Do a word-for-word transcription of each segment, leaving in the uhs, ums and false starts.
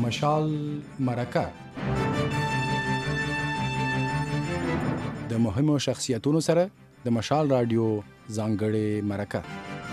مشال مرکه د مهمو شخصیتونو سره د مشال رادیو ځانګړې مرکه.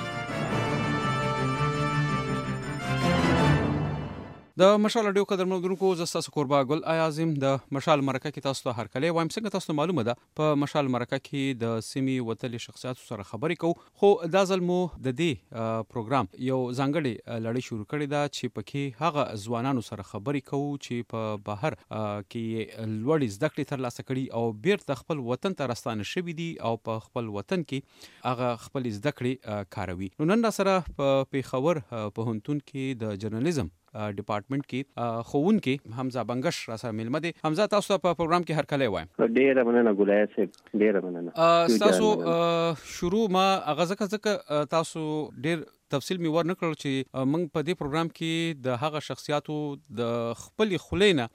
د مشال رادیو قدرمنونکو زه ستاسو کوربه ګل اعظم د مشال مرکه کې تاسو ته هرکلی وایم. څنګه تاسو معلومه ده په مشال مرکه کې د سیمې وتلي شخصیاتو سره خبرې کوو، خو دا ځل مو د دې پروګرام یو ځانګړې لړۍ شروع کړې ده چې پکې هغه ځوانانو سره خبرې کوو چې په بهر کې لوړې زده کړې ترلاسه کړي او بیرته خپل وطن ته راستانه شوي دي او په خپل وطن کې هغه خپل زده کړې کاروي. نو نن سره په پیښور پوهنتون کې د جرنالیزم ډپارټمنټ کې خوون کې حمزه بنگش را سره ملمه دي. حمزه تاسو ته په پروګرام کې هرکلی وایم. ډیره مننه ګولای صاحب، ډیره مننه. تاسو شروع ما غزه ځکه تاسو ډیر تفصیل می ور نکړل چې موږ په دې پروګرام کې د هغه شخصیاتو د خپل خلینه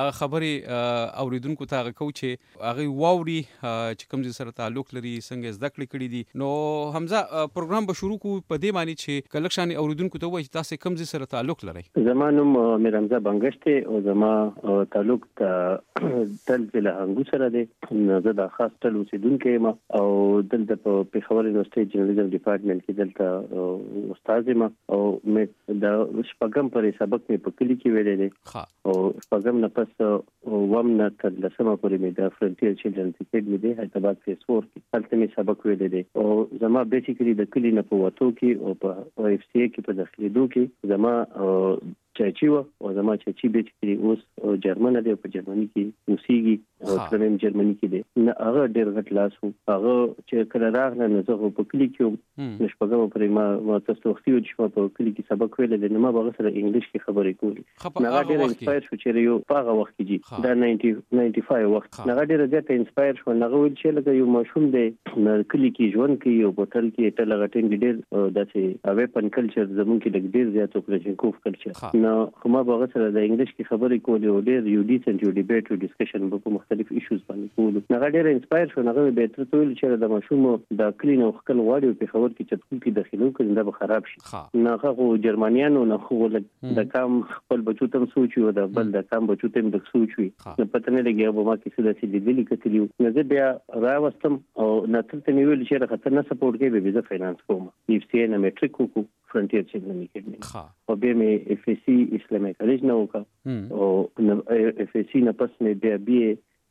خبرې اوریدونکو ته غو چې هغه واوري چې کوم ځای سره تعلق لري، څنګه زده کړې کړې دي. نو حمزه پروګرام به شروع کو په دې معنی چې کلکشن اوریدونکو ته وایي چې تاسو کوم ځای سره تعلق لرئ. زمانم میر حمزه بنگش ته او زما تعلق ته تل له هنګو سره دی. زه د خاص تل اوسیدونکو ما او دلته په پیښور یونیورسيټي جرنالیزم ډپارټمنټ کې دلته استاد ما او مې د شپږم پر سبق مې په کلی کې ویلې دي او شپږم نه پس وم نه تر لسمه پورې مې د فرنټیر چلډرن اکیډمي دی حیدرآباد فیس فور کې هلته مې سبق ویلې دي او زما بیسیکلی د کلی نه په وته کې او په اف سی کې په داخليدو کې زما چاچی و او زما چاچی بیسیکلی اوس جرمن دی په جرمني کې اوسېږي او ترمن جرمني کې دی. نه هغه ډېر غټ لاس وو. هغه چې کله راغله نو زه په کلی کې نشپګم پرې ما ما تاسو وختي چې په کلی کې سبق ویل دي نو ما به سره انګلیش کې خبرې کولې. نه ډېر انسپایر شو چې یو هغه وخت کې دا ناینټي فایو وخت نه ډېر زیات انسپایر شو. نه ویل چې لکه یو ماشوم دی کلی کې ژوند کوي او په تل کې ټل غټین ډېر داسې ویپن کلچر زمونږ کې ډېر زیات اوپریشنکوف کلچر نو کومه به سره د انګلیش کې خبرې کولې او ډېر یو ډیسنت یو ډیبیټ او ډسکشن په مختلف ایشوز باندې کولو. نه ډېر انسپایر شو. نه به تر څو چې د ماشوم د کلین او خپل واړو په خبر کې چټکو کې داخلو کړي دا به خراب شي. نه خو جرمنیانو نه خو د کام خپل بچو تم سوچي او د بل د کام بچو تم د سوچي نه پته نه لګي به ما کې څه داسې لیدلې کتلیو. نه زه بیا راوستم او نه تر ته نیول چې راخته نه سپورټ کوي به زه فاینانس کوم. اف سی نه میټریک کو فرنټیر چلډرن اکیډمي او به مې اف سی اسلامي کالج نه وکړ او اف سی نه پس مې بیا بي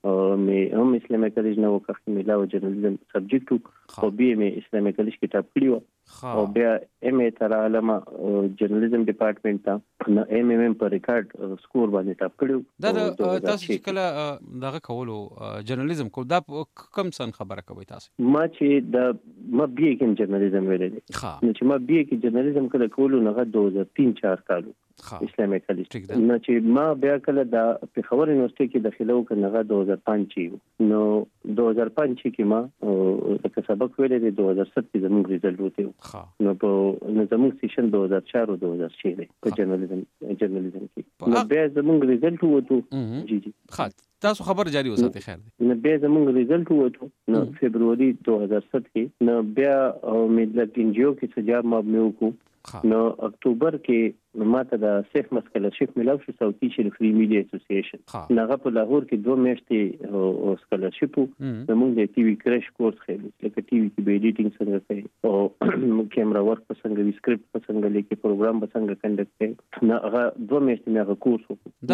مې هم اسلامي کالج نه وکړ چې مې لاو جرنالیزم سبجیکټ او بي مې اسلامي کالج کې ټاپ کړیو او بیا ام ای تر علامه جرنالیزم ډپارټمنټ ته نه ام ام په ریکارډ سکور باندې ټاپ کړیو. دا تاسو چې کله دغه کولو جرنالیزم کو دا کم سن خبره کوي تاسو؟ ما چې د ما بي کې جرنالیزم ویل دي نو چې ما بي کې جرنالیزم کله کولو نه دو هزار تین چار کالو اسلامي کالج نو چې ما بیا کله د پیښور یونیورسيټي کې داخله وکړم دو هزار پنځ کې نو دو هزار پنځ کې ما د سبق ویل دي دو هزار سات کې زموږ ریزلټ وته نو په نو زموږ سیشن دو هزار چار او دو هزار چھ دی په جرنالیزم جرنالیزم کې نو بیا زموږ ریزلټ وته. جی جی خاط تاسو خبر جاری وساتئ. خیر دی. نو بیا زموږ ریزلټ وته نو فبرवरी دو هزار سات کې نو بیا مې د انجیو کې سجاب ما مې وکړو نو اکتوبر کې ماته د سیف مسکلرشپ ملاو شو ساوث ایشیا فری میډیا اسوسییشن نغه په لاهور کې دوه میاشتې او سکالرشپ زموږ د ټي وي کریش کورس خېل لکه ټي وي کې به ایډیټینګ څنګه کوي او کیمرا ورک په څنګه وی سکرپټ په څنګه لیکي پروګرام په څنګه کنډکټ کوي نغه دوه میاشتې مې هغه کورس وکړ. دا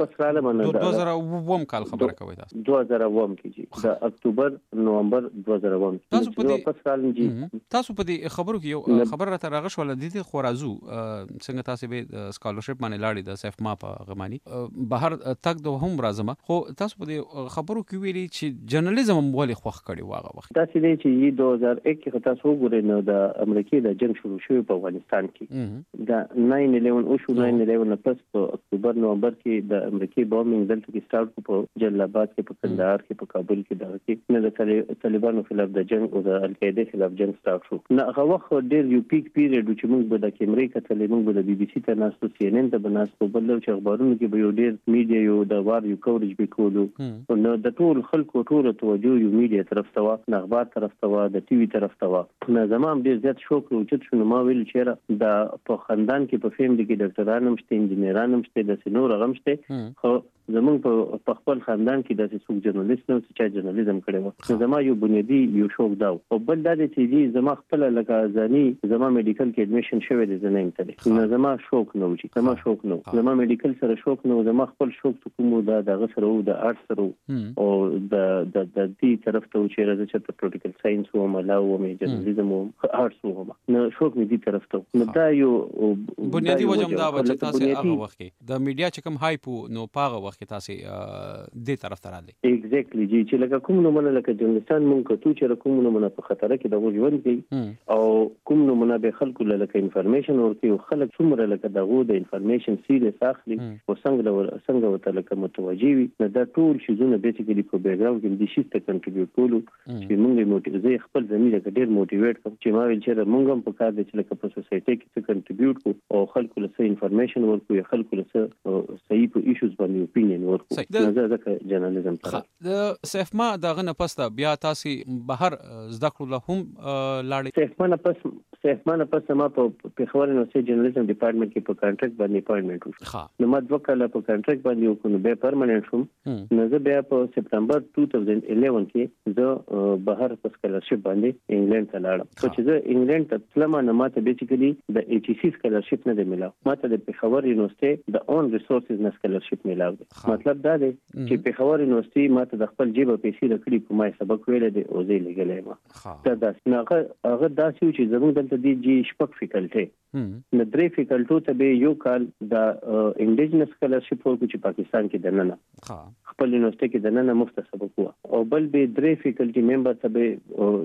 په دو هزار اووم کال خبره کوي تاسو؟ دو هزار اووم کې جی د اکتوبر نومبر دو هزار اووم تاسو په دې تاسو په دې خبرو کې یو خبر راته راغښ ول د دې خورازو څنګه تاسو به سکالرشپ باندې لاړې د سیف ما په غمانی بهر تک د هم راځم خو تاسو په دې خبرو کې ویلي چې جرنالیزم ولې خوښ کړي واغه وخت تاسو دې چې دو هزار یک کې تاسو وګورئ نو د امریکای د جنگ شروع شوی په افغانستان کې دا ناین الیون او شو ناین الیون پس په اکتوبر نومبر کې د امریکای بومینګ دلته کې سٹارټ په جلال آباد کې په کندهار کې په کابل کې دا کې نه د طالبانو خلاف د جنگ او د القاعده خلاف جنگ سٹارټ شو. نه هغه وخت ډېر یو پیک پیریډ چې موږ موږ به د کیمرې کتلې، موږ به د بي بي سي ته ناستو، سی ان ان ته به ناستو، بل چې اخبارونو کې به یو ډېر میډیا یو د وار یو کوریج به کولو. نو د ټول خلکو ټول توجه یو میډیا طرف ته و، د اخبار طرف ته و، د ټي وي طرف ته و. نو زما هم ډېر زیات شوق اوچت شو. نو ما ویل چې د په خاندان کې په فیملی کې ډاکټران هم شته، انجینران هم شته، د سينور غم شته، خو زمونږ په خپل خاندان کې د څو جرنالست نو چې جرنالیزم کړی و. زما یو بنیادی یو شوق دا او بل دا چې زما خپل لکه ځاني زما میډیکل کې اډمیشن شوی دی زنه انټری. نو زما شوق نو چې زما شوق نو زما میډیکل سره شوق نو زما خپل شوق کوم دا د غسر او د آرټس سره او د د د دې طرف ته چې راځي چې پروتوکول ساينس او ملاو او جرنالیزم او آرټس وو نو شوق می دې طرف ته. نو دا یو بنیادی وجه دا چې تاسو هغه وخت کې د میډیا چې کوم هایپو نو پاغه وخت کې تاسو دې طرف ته راځي. ایگزیکټلی جی چې لکه کوم نمونه لکه جنستان مونږ کتو چې کوم نمونه په خطر کې د ژوند کې او کوم نمونه به خلکو لکه انفارمیشن ورته او خلک څومره لکه دغه د انفارمیشن سیریس اخلي او څنګه څنګه وته لکه متوجي وي. نو دا ټول شیزونه بیسیکلی په بیک گراوند کې د شي ته کنټریبیوټ کولو چې مونږه موټیویټ خپل زمينه کې ډیر موټیویټ کوم چې ما ویل چې مونږ هم په کار دي چې لکه په سوسایټي کې څه کنټریبیوټ کو او خلکو له انفارمیشن ورکو یا خلکو له صحیح په ایشوز باندې اپینین ورکو. نو ځکه جرنالیزم د سیفما دغه نه پسته بیا تاسو بهر زده کړو له هم لاړې. سیفما نه پس سیفما نه پس ما په پیښور یونیورسيټي جرنالیزم ډپارټمنټ کې په کانټریکټ باندې اپاینټمنټ وشو. نو ما دوه کاله په کانټریکټ باندې وکړو، به پرمننټ شوم. نو زه بیا په سپتمبر دوه هزار یازده کې زه بهر په سکالرشپ باندې انګلند ته لاړم. خو چې زه انګلند ته تلم نو ماته بیسیکلی د ای ټي سی سکالرشپ نه دی ملاو، ماته د پیښور یونیورسيټي د اون ریسورسز نه سکالرشپ ملاو دی. مطلب دا دی چې پیښور یونیورسيټي ماته د خپل جیب پیسې لکړي په ما سبق ویل دی او زه لګلې ما. دا داس نه هغه داسې چې زموږ دلته دی جی شپږ فیکلټي نو درې فیکلټو ته به یو کال د انډیجنس سکالرشپ ورکو چې پاکستان کې دننه خپل یونیورسيټي کې دننه مفت سبق وو، او بل به درې فیکلټي ممبر ته به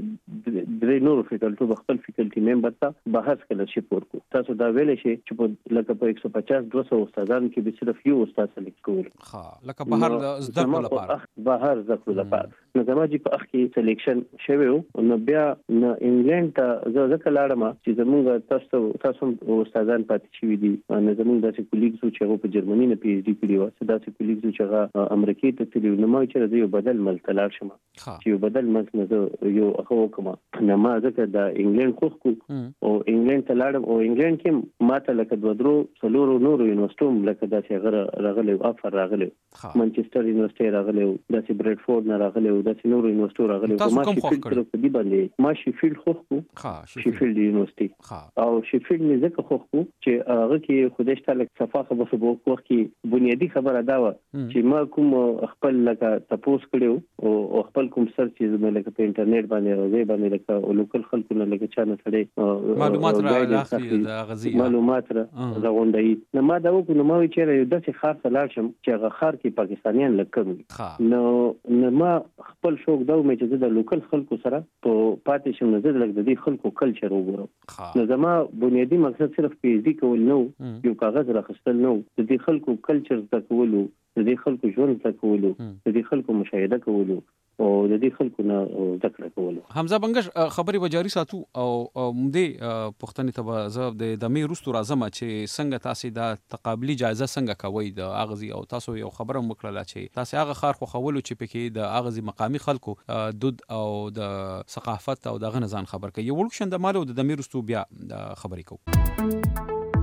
درې نور فیکلټو خپل فیکلټي ممبر ته بهر سکالرشپ ورکو. تاسو دا ویل شي چې په لکه په یک سو پچاس دوه سو استادانو کې به صرف یو استاد سلیکټ کول. ها لکه بهر زده کړو لپاره بهر زده کړو لپاره نو زما چې په اخ کې سلیکشن شوی و. نو بیا نو انګلند ته زه ځکه لاړم چې زموږ تاسو تاسو استادان پاتې شوي دي. نو زموږ داسې کولیګز چې هغه په جرمني نه پی ایچ ډي کړی و، داسې کولیګز چې هغه امریکا ته تللی نو ما چې زه یو بدل ملک ته لاړ شم چې یو بدل ملک نه زه یو هغه وکم. نو ما ځکه د انګلند خوښ کو او انګلند ته لاړم او انګلند کې ماته لکه دوه درو څلورو نورو یونیورسيټو لکه داسې غره راغلی افر راغلی، منچستر یونیورسيټي راغلی، داسې برډفورد نه راغلی، داسې نورو یونیورسيټو راغلی. ما شیفیلډ په دې باندې ما شیفیلډ خوښ کو، شیفیلډ یونیورسيټي او شیفیلډ مې ځکه خوښ کو چې هغه کې خودش ته لکه صفاخه بس په وخت کې بنیادی خبره دا و چې ما کوم خپل لکه تپوس کړو او خپل کوم سر چې لکه په انټرنیټ باندې راځي باندې لکه لوکل خلکو نه لکه چا نه سړی معلومات راغلي د غزي معلومات راغونډي. نو ما دا وکړم، ما وی چې یو داسې خاص لاړ شم چې هغه خار کې پاکستانیان لکه نو نو ما خپل شوق دا مې چې د لوکل خلکو سره په پاتې شم، نظر لګ د دې خلکو کلچر وګورم. نو زما بنیادی مقصد صرف پی ایچ ډي کول نو، یو کاغذ راخستل نو، د دې خلکو کلچر زده د دې خلکو ژوند زده کولو، د دې خلکو مشاهده کولو او د دې خلکو نه زده کړه کولو. حمزه بنگش خبرې وجاري ساتو او مدې پښتني ته زه د دمې رستو راځم چې څنګه تاسو د تقابلي جایزه څنګه کوي د اغزي او تاسو یو خبره وکړه چې تاسو هغه خار خو خولو چې پکې د اغزي مقامي خلکو دود او د ثقافت او د غنزان خبر کوي. یو ورکشن د مالو د دمې رستو بیا خبرې کوو.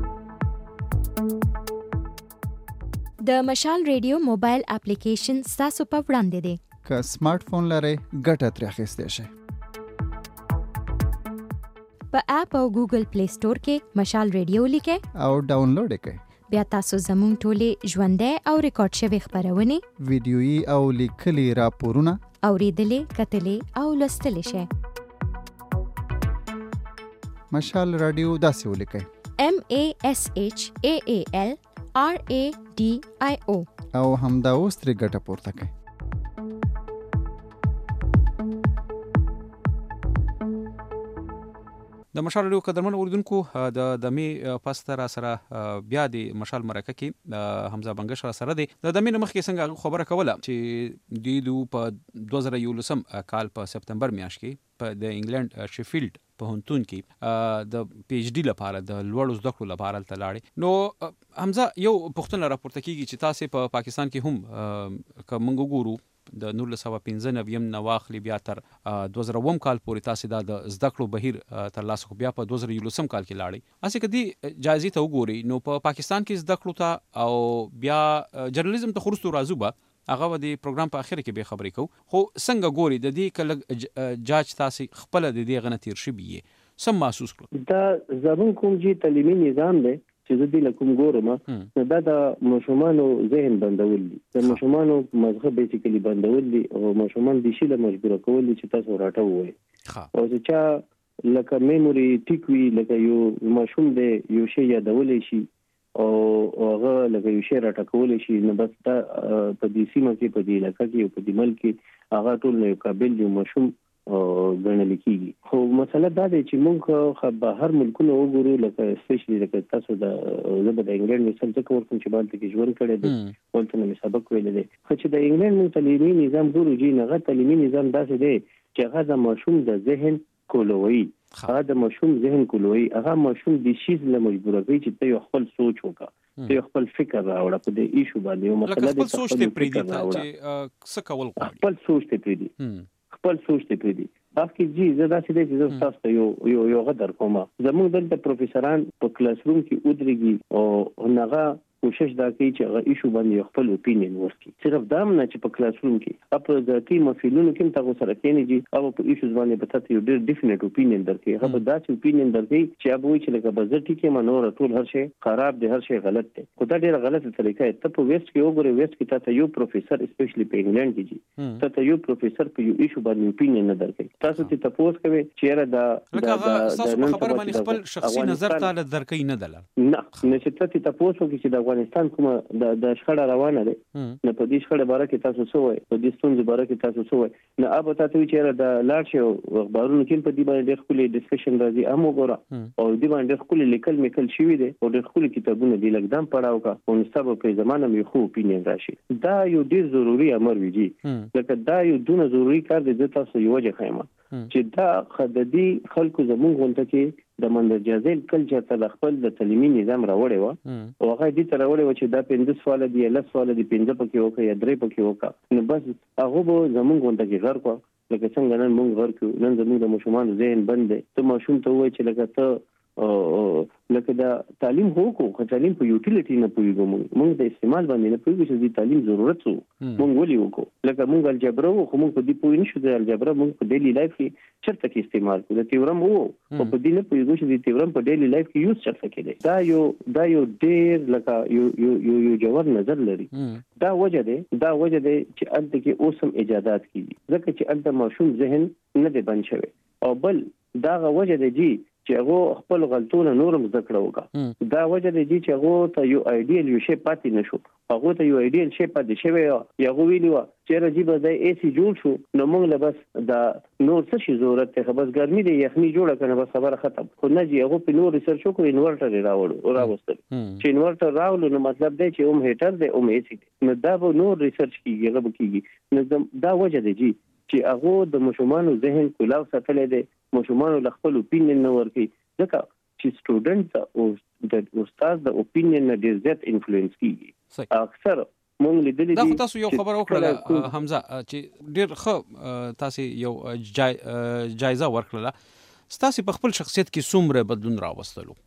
د مشال ریډیو موبایل اپلیکیشن ستاسو په وړاندې دی. که سمارټ فون لرئ ګټه ترې اخیستی شئ. په اپ او ګوګل پلی سٹور کې مشال ریډیو لیکئ او ډاونلوډ یې کړئ. بیا تاسو زموږ ټولې ژوندۍ او ریکارډ شوې خپرونې، ویډیويي او لیکلي راپورونه اوریدلې، کتلې او لوستلی شئ. مشال رادیو داسې ولیکئ: M A S H A A L R A D I O او همدا اوس ترې ګټه پورته کړئ. د مشال رادیو قدرمن اوریدونکو د د می پاستر سره بیا د مشال مرکه کې حمزه بنگش سره دی د دمه مخ کې څنګه خبره کوله چې د دو په دوه زره یولسم کال په سپتمبر میاشت کې په د انګلند شیفیلډ په هونتون کې د پی ایچ ډی لپاره د لوړو زده کړو لپاره تلاړي. نو حمزه یو پښتنه راپورته کیږي چې تاسو په پاکستان کې هم کوم ګورو د نولس سوه پنځه نوي نواخلی بیا تر دوه زره اووه کال پورې تاسو د زده کړو بهیر تر لاسه بیا په دوه زره یولسم کال کې لاړی. اسی کدي جایزې ته وګوري نو په پاکستان کې زده کړو ته او بیا جرنالیزم ته خرڅو راځو به هغه د پروګرام په اخر کې به خبرې کو. خو څنګه ګوري د دې کله جاج تاسو خپل د دې غنه تیر شي بي سم محسوس کړو دا زمون کوم جی تعلیمي نظام دی چې د دې لکوم ګورم نو دا د مشومانو ذهن بندول دي د مشومانو مذهب بیسیکلی بندول دي او مشومان دي شي له مجبور کول دي چې تاسو راټو وي او چې لکه میموري ټیکوي لکه یو مشوم دی یو شی یادولې شي او هغه لکه یو شی راټکول شي نو بس دا په دې سیمه کې په دې علاقې کې په دې ملک کې هغه ټول یو قابل یو مشوم غنل کیږي. خو مسله دا دی چې موږ خو به هر ملکونو وګورو لکه سپیشلی لکه تاسو د زبر د انګلند مثال څخه ورکوم چې باندې کې ژوند کړی دی ولته نو سبق ویل دی. خو چې د انګلند تعلیمي نظام ګورو جی نه تعلیمي نظام داسې دی چې هغه د ماشوم د ذهن کولوي هغه د ماشوم ذهن کولوي هغه ماشوم د شیز له مجبور کوي چې ته خپل سوچ وکړه ته خپل فکر راوړه په دې ایشو باندې یو مسله د سوچ ته پریدي چې څه کول غواړي خپل سوچ ته پریدي خپل سوچ ته پریدي. تاسو جی زدا سي دې چې تاسو یو یو یو غدر کومه زموږ دلته پروفیسوران په کلاس روم کې ودرېږي او هغه کوشش دا کوي چې هغه ایشو باندې خپل اپینین ورکړي. صرف دا نه چې په کلاس روم کې اپ د ټیم مفیلونو کې تاسو سره کېنیږي او په ایشوز باندې په تاسو یو ډېر ډیفینټ اپینین درکې هغه داسې اپینین درکې چې هغه وایي چې لکه بزرګ کې منور ټول هر شی خراب دی هر شی غلط دی. خو دا ډېر غلطه طریقه ده. ته په ویسټ کې وګورې ویسټ کې تاسو یو پروفیسور اسپیشلی په انګلند کې جی تاسو یو پروفیسور په یو ایشو باندې اپینین نه درکې تاسو ته تاسو کوي چې را دا د خبره باندې خپل شخصي نظر تعالی درکې نه دلل نه نشته ته تاسو کې چې د افغانستان کومه د د شخړه روانه ده نه په دې شخړه باره کې تاسو څه وایي په دې ستونزې باره کې تاسو څه وایي نه اب تاسو چې د لاړ شي اخبارونو کې په دې باندې خپل ډسکشن راځي هم وګوره او دې باندې خپل لیکل میکل شوی دی او د خپل کتابونو دی لګدام پڑھاو کا او نستاب په زمانه مې خو اپینین راشي. دا یو ډیر ضروری امر ویجی لکه دا یو دونه ضروری کار دی چې تاسو یو وجه خیمه چې دا خددي خلکو زمونږ غونډه کې د مندرجازل کلچر ته خپل د تعلیمي نظام راوړی و او هغه دې تر راوړی و چې دا پنځه سوال دی لس سوال دی پنځه پکې وکړي یا درې پکې وکړي نو بس هغه به زمونږ غونډه کې غر کو لکه څنګه نن موږ غر کو نن زمونږ د مشومان ذهن بند دی ته ماشوم ته وایي چې لکه ته لکه دا تعلیم هو کو خو تعلیم په یوټیلیټی نه پویګو موږ د استعمال باندې نه پویګو چې د تعلیم ضرورت وو موږ ولې وکړو لکه موږ الجبر وو خو موږ په دې پوی نشو د الجبر موږ په ډیلی لایف کې چرته کې استعمال کوو د تیورم وو او په دې نه پویګو چې د تیورم په ډیلی لایف کې یوز چرته کېږي دا یو دا یو ډیر لکه یو یو یو جوړ نظر لري. دا وجه ده دا وجه ده چې انت کې اوسم ایجادات کیږي ځکه چې انت ماشوم ذهن نه دی بند شوی او بل دا وجه ده جی چې هغه خپل غلطونه نورم ذکر وکړه. دا وجه دی چې هغه ته یو ایډیل یو شی پاتې نشو هغه ته یو ایډیل شی پاتې شوی یا هغه ویلو چې راځي به د ایسی جوړ شو نو موږ له بس دا نور څه شي ضرورت ته بس ګرمي دی یخني جوړه کنه بس خبره ختم. خو نه جی هغه په نور ریسرچ وکړي انورټر راوړو او راوستل چې انورټر راوړو نو مطلب دی چې اوم هیټر دی اوم ایسی دی نو دا به نور ریسرچ کیږي هغه به کیږي نو دا وجه دی جی چې هغه د مشومانو ذهن کولاو ساتلې دي مشومانو ل خپل اپینین نه ورکي ځکه چې سټوډنټ او د استاد د اپینین نه ډیر زیات انفلوئنس کیږي. اکثر مونږ لیدلې دا تاسو یو خبر وکړه حمزه چې ډیر ښه تاسو یو جایزه ورکړه تاسو په خپل شخصیت کې څومره بدلون راوستلو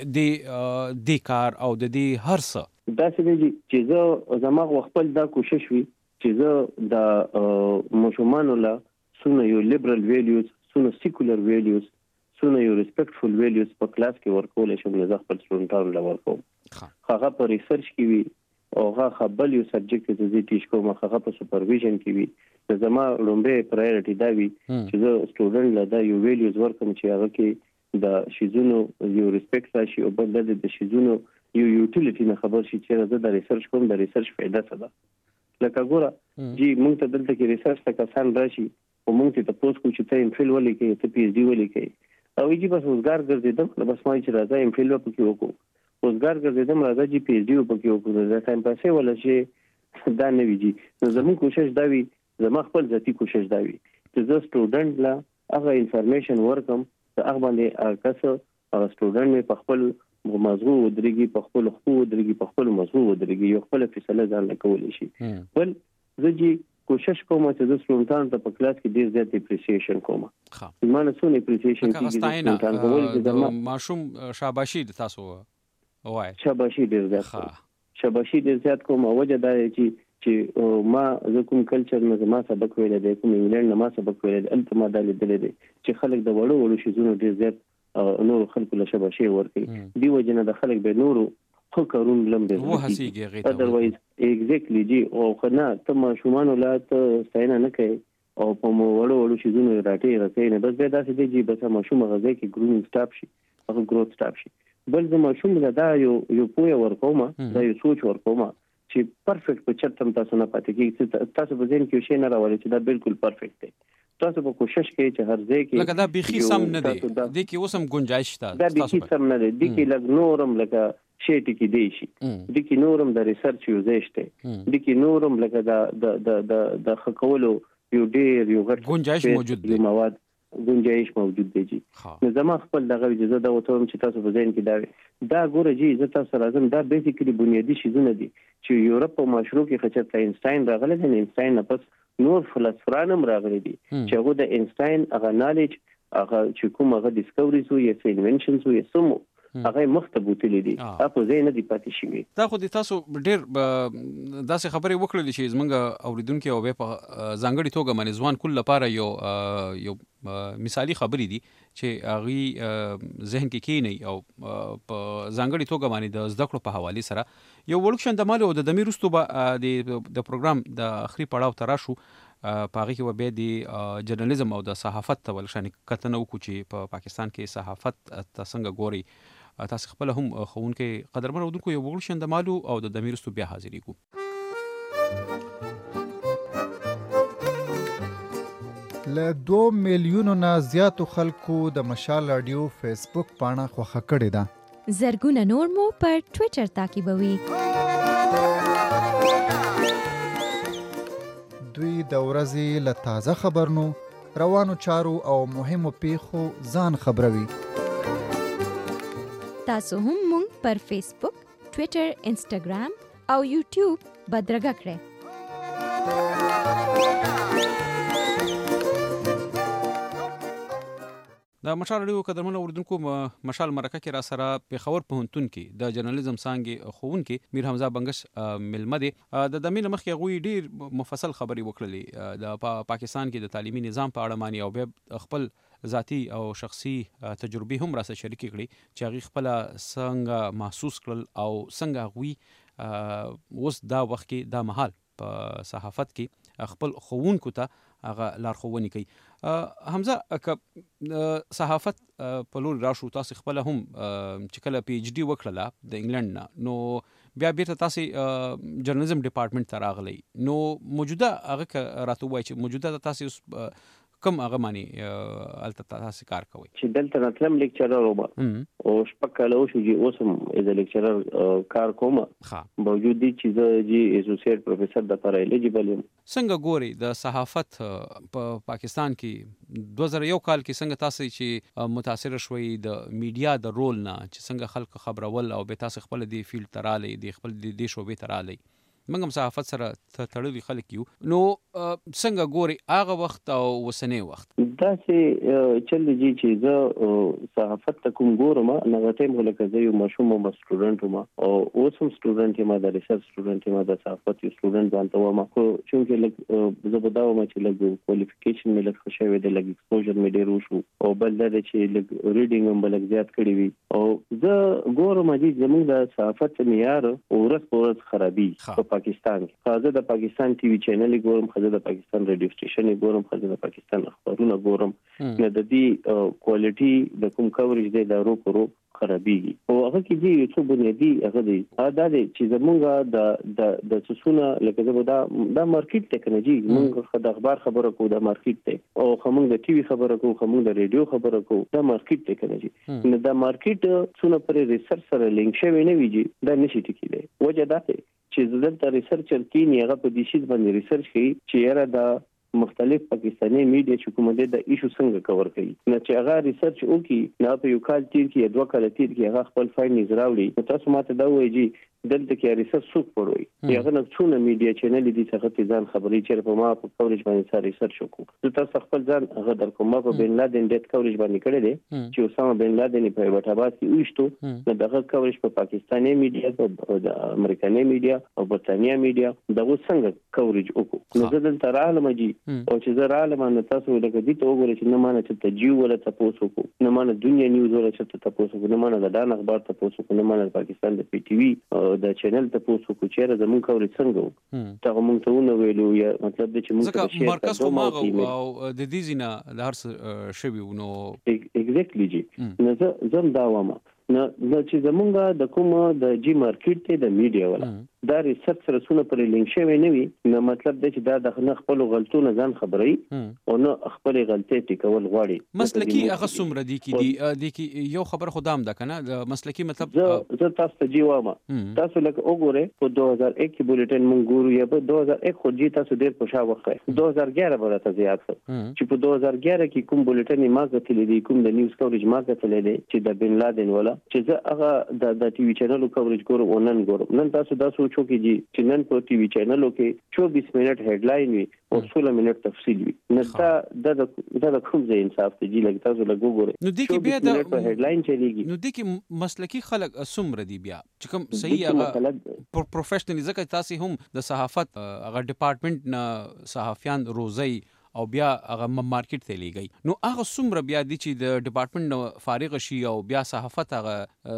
د د کار او د دې هر څه دا څه چې زه زما خپل دا کوشش وی چې زه د مشومانو لا سونه یو لیبرل ویلیوز سونه سیکولر ویلیوز سونه یو ریسپیکټفل ویلیوز په کلاس کې ورکول شم نو زه خپل سټوډنټانو لا ورکوم هغه په ریسرچ کې وی او هغه خپل یو سبجیکټ چې زه ټیچ کوم هغه په سپرویژن کې وی زما لومبه پرایورټي دا وی چې زه سټوډنټ لا دا یو ویلیوز ورکوم چې هغه کې د شیزونو یو ریسپیکټ راشي او بل د شیزونو یو یوټیلیټی نه خبر شي چې زه د ریسرچ کوم د ریسرچ فائدہ څه ده. لکه ګوره جی موږ ته دلته کې ریسرچ ته کسان راشي او موږ ته تاسو کو چې ته ایم فل ولې کې ته پی ایچ ډی ولې کې او یی بس روزګار ګرځیدم نو بس ما چې راځم ایم فیل په کې وکړو روزګار ګرځیدم راځم جی پی ایچ ډي په کې وکړو دا ټایم پاسې ولا چې دا نه ویږي نو زموږ کوشش دا وی زما خپل ذاتی کوشش دا وی چې زه سټوډنټ لا هغه انفارمیشن ورکم چې هغه باندې کس هغه سټوډنټ مې په خپل موضوع ودرېږي په خپل خو ودرېږي په خپل موضوع ودرېږي یو خپل فیصله ځان نه کولی شي بل زه جی کوشش کوم چې د سټوډنټانو ته په کلاس کې ډیر زیات اپریسیشن کوم ها ما نه څونه اپریسیشن کیږي د ماشوم شاباشي د تاسو وای شاباشي ډیر زیات شاباشي ډیر زیات کوم وجه دا چې چې ما زه کوم کلچر نه ما سبق ویل دی کوم انګلند نه ما سبق ویل دی الته ما د لیدل دي چې خلک د وړو وړو شیزونو ډیر زیات نور خلکو له شاباشي ورکي دی وجنه د خلک به نورو خو کارون لم دی و هسیږي غیته اذروایز ایگزیکټلی جی او خنا ته ما شومان ولات ستاینه نه کوي او په مو وړو وړو شیزونو راټي راځي نه بس به داسې دی چې بس ما شوم غځي کې ګرومینګ سټاپ شي هغه ګروث سټاپ شي بل زما شوم دا یو یو پوهه ورکوم دا یو سوچ ورکوم چې پرفیکټ په چرتم تاسو نه پاتې کیږي تاسو په ځین کې شي نه راوړي چې دا بالکل پرفیکټ دی تاسو به کوشش کوئ چې هر ځای کې لکه دا بيخي سم نه دی د کې اوسم گنجائش شته دا بيخي سم نه دی د کې لګ نورم لکه شی ټکی دی شي د کې نورم د ریسرچ یو ځشته د کې نورم لکه دا د د د د خکولو یو ډیر یو غټ گنجائش موجود دی مواد گنجائش موجود دی جی نو زما خپل دغه اجازه دا وته چې تاسو په ځین کې دا دا ګوره جی زه تاسو راځم دا بیسیکلی بنیادی شیزونه دي چې یورپ او معاشرو کې خچت اینشتاین راغلی دی اینشتاین نه پس نور فلسفرانم راغلي دي چې هغه د اینشتاین هغه نالج هغه چې کوم هغه ډیسکوريز وو یا انوینشنز وو یا سمو هغه مختبوتلی دي تاسو زه نه دی پاتې شي دا خو د تاسو ډیر داسې خبرې وکړلې چې زمونږ اوریدونکو او په ځانګړي توګه باندې ځوان کول لپاره یو یو مثالی خبرې دي چې هغه ذهن کې کینی او په ځانګړي توګه باندې د زده کړو په حواله سره یو ورکشن د مالو د دمیرستو به د د پروګرام د اخري پړاو تر شو پاغي کې و به د جرنالیزم او د صحافت ته ولشان کتنه وکړي چې په پاکستان کې صحافت څنګه ګوري تاسو خپل هم خوونکې قدرمن اودونکو یو ورکشن د مالو او د دمیرستو بیا حاضرې کو له دو میلیونو نه زیاتو خلکو د مشال رادیو فیسبوک پاڼه خوښه کړې ده زرګونه نور مو پر ټوئیټر تعقیبوي دوی د ورځې له تازه خبرونو روانو چارو او مهمو پیښو ځان خبروي تاسو هم مونږ پر فیسبوک، ټوئیټر، انسټاګرام او یوټیوب بدرګه کړئ. د مشال رادیو قدرمنو اوریدونکو مشال مرکه کې را سره پیښور پوهنتون کې د جرنالیزم څانګې ښوونکي میر حمزه بنگش ملمه دي د دمینه مخکې غوي ډیر مفصل خبري وکړلې د پاکستان کې د تعلیمي نظام په اړه مانی او به خپل ذاتی او شخصي تجربه هم را سره شریک کړي چې هغه خپل څنګه محسوس کړل او څنګه غوي اوس دا وخت کې د محل په صحافت کې خپل ښوونکو ته هغه لارښوونې کوي. حمزه ک صحافت په لور راشو تاسو خپل هم چې کله پی ایچ ډي وکړه د انګلند نه نو بیا بیرته تاسو جرنالیزم ډپارټمنټ ته راغلی نو موجوده هغه راته وایي چې موجوده تاسو کوم هغه معنی الته تاسو کار کوي چې دلته راتلم لیکچرر وم او شپکاله شو چې اوس هم از لیکچرر کار کوم باوجود دي چې زه جی اسوسییټ پروفیسور د پر الیجیبل یم. څنګه ګوري د صحافت په پاکستان کې دوه زره یو کال کې څنګه تاسو چې متاثر شوي د میډیا د رول نه چې څنګه خلک خبرول او به تاسو خپل دی فیلډ تراله دی خپل دی شوبې تراله منګم صحافت سره تړلي خلک یو نو څنګه ګوري هغه وخت او وسنی وخت دا چې چل دي چې زه صحافت ته کوم ګورم نه ټیم ولکه زه یو مشوم او سټوډنټ وم او اوس هم سټوډنټ یم د ریسرچ سټوډنټ یم د صحافت یو سټوډنټ ځانته وم خو چې لږ زه بداوم چې لږ کوالیفیکیشن مې لږ خوشاوي د لږ ایکسپوژر مې ډیر وشو او بل دا چې لږ ریډینګ هم بل زیات کړی وي او زه ګورم چې زموږ د صحافت معیار ورځ په ورځ خرابي پاکستان خاصه د پاکستان ټي وي چینل ګورم خاصه د پاکستان رادیو سټیشن ګورم خاصه د پاکستان اخبارونه ګورم نه د دې کوالټي د کوم کوریج دی د رو پرو خرابېږي او هغه کې دي یو څه بنیادی هغه دي دا دي چې زمونږ د د د سونه لکه دا دا مارکیټ ټیکنالوژي موږ د اخبار خبره کوو د مارکیټ ته او کوم د ټي وي خبره کوو کوم د ریډیو خبره کوو دا مارکیټ ټیکنالوژي نو دا مارکیټ سونه پر ریسرچ سره لینک شوی نه ویږي دا نشي ټکیږي وجه دا ده چې زدل ریسرچر کې نه هغه په دې شی باندې ریسرچ کوي چې یاره دا مختلف پاکستاني میډیا چې کوم د ایشو څنګه کور کوي نو چې هغه ریسرچ وکي نه په یو کال تیر کې دوه کال تیر کې هغه خپل فایندز راوړي تاسو ماته دا وایي دلته کې ریسرچ څوک پروي یغه نه څونه میډیا چینل دي چې هغه ځان خبري چیرې په ما په کورج باندې سره ریسرچ وکړو تاسو خپل ځان هغه در کومه په بن لادن ډیټ کورج باندې کړی دی چې اسامه بن لادن په وټاباد کې وښتو نو دغه کورج په پاکستاني میډیا او د امریکایي میډیا او برتانیې میډیا دغه څنګه کورج وکړو نو زدل تر عالم جی او چې زه عالم نه تاسو لکه دې ته وګورئ چې نه مانه چې تجیو ولا تاسو کو نه مانه دنیا نیوز ولا چې تاسو کو نه مانه د دان اخبار تاسو کو نه مانه پاکستان د پی ټی وی د چینل ته پوسو کو چیرې زمون کوري څنګه ته موږ ته ونه ویلو یا مطلب د چې موږ ته شیر مرکز کوم او د دې زینا د هر شوی نو ایگزیکټلی جی نو زم دا وامه نو چې زمونږ د کوم د جی مارکیټ ته د میډیا ولا دا ریسرچ سره سونه پر لینک شوی نه وي نو مطلب د چې دا د خپل غلطونه ځان خبري او نو خپل غلطي ټیکول غواړي مسلکی هغه سمره دي کې دي د کې یو خبر خدام ده کنه د مسلکی مطلب زه تاسو ته جوابه تاسو لکه وګوره په دوه هزار یک کې بولټن مونږ ګورو یا په دوه هزار یک خو جی تاسو ډیر په شا وخت دوه هزار اګیاره برته زیات چې په دوه هزار اګیاره کې کوم بولټن ما غتلې دي کوم د نیوز کورج ما غتلې دي چې د بن لادن ولا چې زه هغه د د ټي وي چینل کورج ګورم او نن ګورم نن تاسو دا سوچو کې چې نن په ټي وي چینلو کې چوبیس منټ هډلاین وي او سولہ منټ تفصیل وي نو دا د د کوم ځای انصاف ته جی لګ تاسو لګو ګوره نو د کې بیا د هډلاین چلیږي نو د کې مسلکی خلک سمره دي بیا چې کوم صحیح هغه پروفیشنلی ځکه تاسو هم د صحافت هغه ډپارټمنټ نه صحافیان روزي او بیا هغه مارکیټ ته لیږي نو هغه څومره بیا دي چې د ډپارټمنټ فارغ شي او بیا صحافت هغه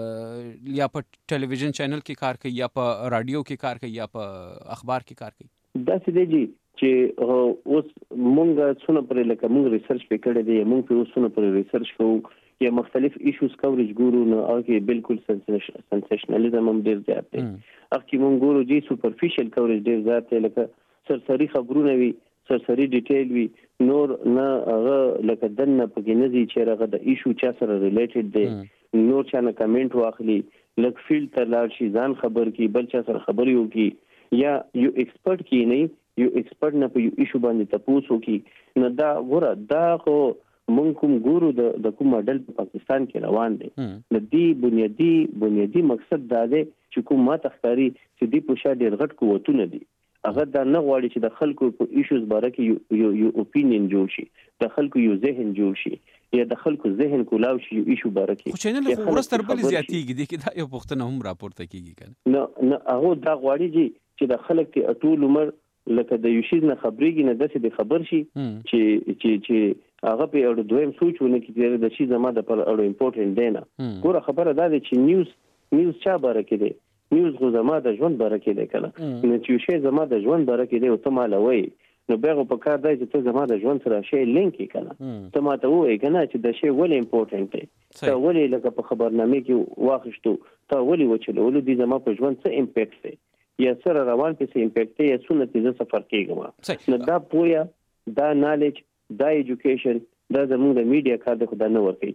یا په ټلویزیون چینل کې کار کوي یا په رادیو کې کار کوي یا په اخبار کې کار کوي دا څه دی چې اوس مونږ څونه پر لکه مونږ ریسرچ وکړی دی مونږ په اوسونه پر ریسرچ کوو یا مختلف ایشوز کورج ګورو نو هغه بالکل سنسیشنالیزم هم ډیر زیات دی هغه مونږ ګورو چې سوپرفیشل کورج ډیر زیات دی لکه سرسری خبرونه وي سرسری ډیټیل وی نور نه هغه لکه دنه پکې نه دي چې هغه د ایشو چا سره ریلیټډ دی نور چا نه کمنټ واخلي لک فیلډ ته لاړ شي ځان خبر کی بل چا سره خبري وکي یا یو ایکسپرت کی نه یو ایکسپرت نه په یو ایشو باندې تاسو کی نه دا ګوره دا خو مونږ کوم ګورو د د کوم ماډل په پاکستان کې روان دي د دې بنیادی بنیادی مقصد دا دی چې کوم ما تخکاری چې دی په شا ډیر غټ قوتونه دي هغه دا نه غواړي چې د خلکو په ایشوز باره کې یو یو اپینین جوړ شي د خلکو یو ذهن جوړ شي یا د خلکو ذهن کولاو شي یو ایشو باره کې خو چینل خو ورستر بل زیاتیږي د کې دا یو پښتنه هم راپورته کیږي کنه نه نه هغه دا غواړي چې د خلک ته ټول عمر لکه د یو شي نه خبريږي نه د خبر شي چې چې چې هغه په اړه دویم سوچونه کې د شي زما د پر اړه امپورټنت دی نه ګوره خبره دا ده چې نیوز نیوز چا باره کې دی نیوز خو زما د ژوند برکه دی کنه نو چې شی زما د ژوند برکه دی او ته مالوي نو بیرغه په کار دی چې ته زما د ژوند سره شی لینک کنه ته ماته وای کنه چې د شی ولې امپورټنت دی ته ولې لکه په خبرنامه کې واخښتو ته ولې وچلو ولې د زما په ژوند څه امپیکټ دی یا سره روان په څه امپیکټ دی یا څونه چې سفر کېږم نو دا پویا دا نالج دا ایجوکیشن دا زموږ د میډیا کار د خدای نه ورکي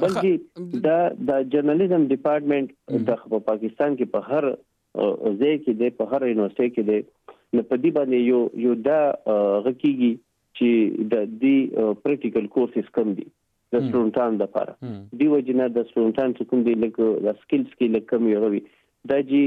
بلکې دا د جرنالیزم ډپارټمنټ د پاکستان کې په هر ځای کې د په هر یونیورسيټي کې د نه پدی باندې یو یو دا غکیږي چې د دې پریکټیکل کورسز کم دي د سټوډنټانو لپاره دی وجنه د سټوډنټانو کوم دي لکه د سکلز کې لکه کم یوي دا جی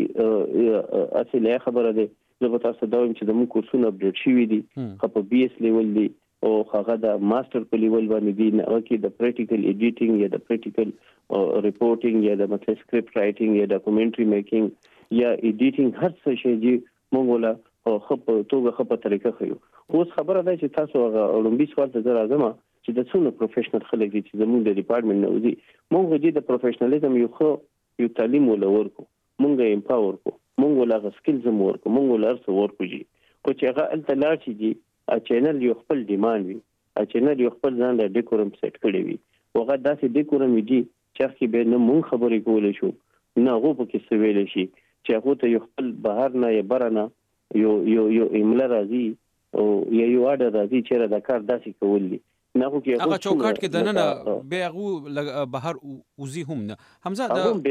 اصله خبره ده زه تاسو دا وایم چې د موږ کورسونه اپډیټ شوي دي خو په بي اس لیول دي او هغه د ماستر په لیول باندې دي نه کې د پریکټیکل ایډیټینګ یا د پریکټیکل ریپورټینګ یا د مطلب سکرپټ رائټینګ یا ډاکومنټري میکینګ یا ایډیټینګ هر څه شي چې موږ ولا خو په توګه خو په طریقه خو اوس خبره ده چې تاسو هغه اولمبي سوال ته راځم چې د څونو پروفیشنل خلک دي چې زموږ د ډپارټمنټ نه وځي موږ دې د پروفیشنالیزم یو خو یو تعلیم ولور کو موږ امپاور کو موږ ولا سکلز مور کو موږ ولا ارس ور کوجی کو چې هغه التلار شي ا چینل یو خپل ډیماند وي ا چینل یو خپل ځان له ډیکورم سیټ کړی وي هغه داسې ډیکورم وي چې به نه مونږ خبرې کولې شو نه هغه په کې سویل شي چې هغه ته یو خپل بهر نه یا برنه یو یو یو ایمل راځي او یا یو اډر راځي چې دا کار داسې کول دي نه خو کې هغه چوکاټ کې د نن به هغه بهر وزي هم نه حمزه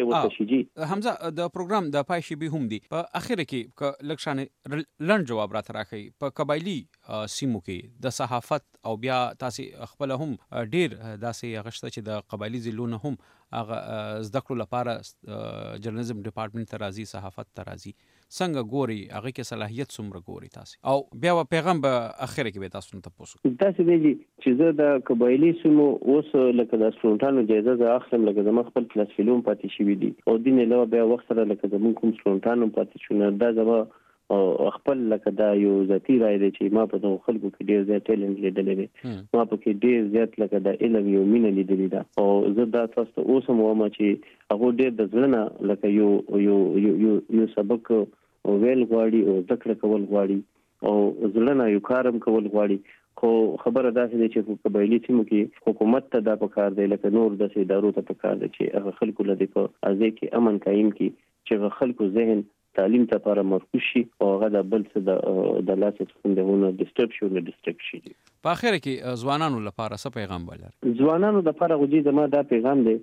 د حمزه د پروګرام د پایشي به هم دي په اخر کې ک لکشانه لړ جواب را تراخي په قبایلی سیمو کې د صحافت او بیا تاسو خپل هم ډیر داسې غشته چې د قبایلی زلون هم هغه زده کړو لپاره جرنالزم ډپارټمنټ ترازی صحافت ترازی څنګه ګوري هغه کې صلاحیت څومره ګوري تاسو او بیا پیغام به اخر کې به تاسو ته پوښتنه تاسو دی چې زه د قبایلی سیمو اوس لکه د سلطانانو جایزه زه اخلم لکه زما خپل کلاس فلم پاتې شوی دي او دین له بیا وخت سره لکه زمون کوم سلطانانو پاتې شونه دا زما خپل لکه دا یو ذاتی رائے دی چې ما په دغه خلکو کې ډیر زیات ټیلنټ لیدلې دي ما په کې ډیر زیات لکه دا علم یو مینه لیدلې ده او زه دا تاسو ته اوس هم وایم چې هغه ډیر د ځلنه لکه یو یو یو یو سبق ویل غواړي او ذکر کول غواړي او ځلنه یو کارم کول غواړي خو خبره دا چې چې قبایلی سیمو کې حکومت ته دا پکار دی لکه نور د ادارو ته پکار دی چې هغه خلکو لدی په ازي کې امن قائم کی چې خلکو ذهن تعلیم ته لپاره مرکوز شي او هغه د بل څه د د لاسه څنګهونه ډیسټرب شي نه ډیسټرب شي په اخر کې ځوانانو لپاره څه پیغام ولر ځوانانو لپاره غوډي زما دا پیغام دی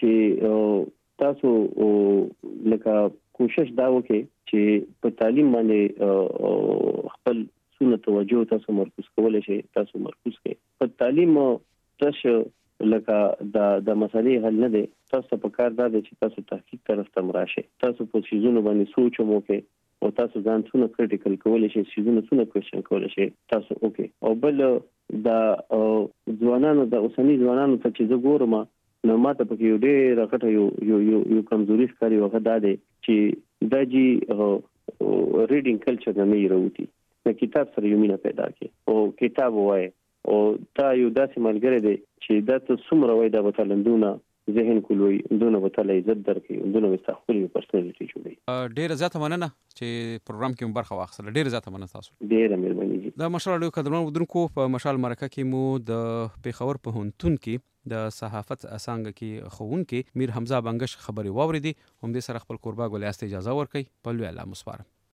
چې تاسو لکه کوشش دا وکړئ چې په تعلیم باندې خپل سونه توجه تاسو مرکز کولای شئ تاسو مرکز کړئ په تعلیم تاسو لکه دا د مسالې حل نه دی تاسو په کار دا دی چې تاسو تحقیق طرف ته مراشئ تاسو په سيزونو باندې سوچ مو کې او تاسو ځان څونه کریټیکل کولای شئ سيزونو څونه کوېشن کولای شئ تاسو اوکې او بل دا ځوانانو د اوسنی ځوانانو ته چې زه ګورم نو ماته په یو ډېر راکټه یو یو یو یو کمزوري ښکاري وغه دا دی چې دا جی ریډینګ کلچر نه وروتي د کتاب سره یو مینه پیدا کړي او کتاب وای او تا یو داسې ملګری دی چې دا ته څومره وای دا وتلندونه ذهن کولوي دونه وتلې عزت درکې دونه مستخفل پرسنالټي جوړي ډېر زیاته مننه چې پروګرام کې برخه واخیسته ډېر زیاته مننه تاسو ډېر مهرباني د مشال اډیو قدرمن ودونکو په مشال مرکه کې مو د پیښور په هونتون کې د صحافت اسانګ کې خون کې میر حمزه بنگش خبري واوریدي هم دې سره خپل قربا ګل است اجازه ورکړي په لوی الله مسپارم